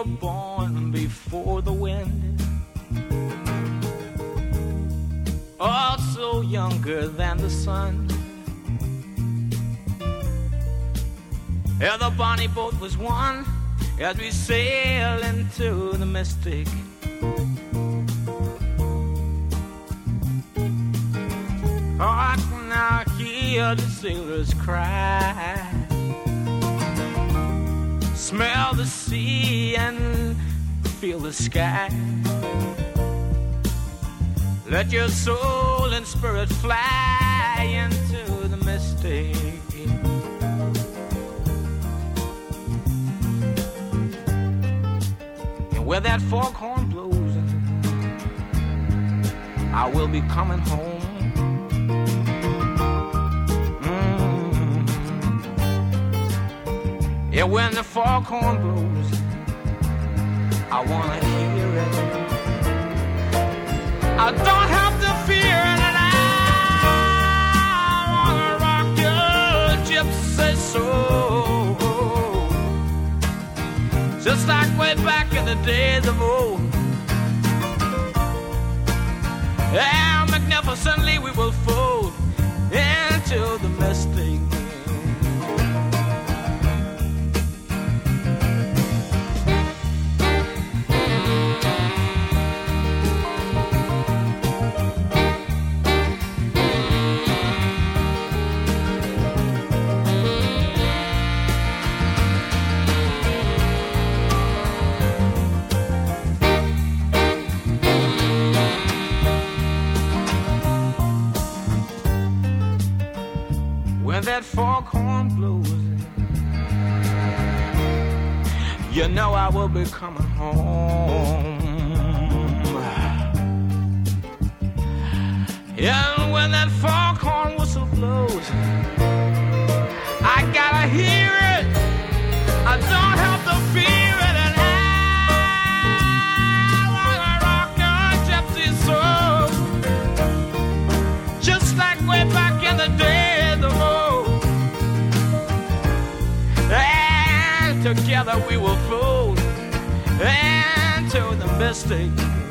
were born before the wind, also younger than the sun. Yeah, the bonnie boat was one as we sail into the mystic. Oh, I can now hear the sailors cry, smell the sea and feel the sky. Let your soul and spirit fly into the mystic. And where that foghorn blows, I will be coming home. Yeah, when the foghorn blows, I wanna hear it. I don't have to fear it, and I wanna rock your gypsy soul, just like way back in the days of old. Yeah, magnificently we will fold into the mystic. When that foghorn blows, you know I will be coming home. Yeah, and when that foghorn whistle blows, I gotta hear it. I don't have to fear it, and I wanna rock your gypsy soul, just like way back in the days of old. Together we will float into the mystic.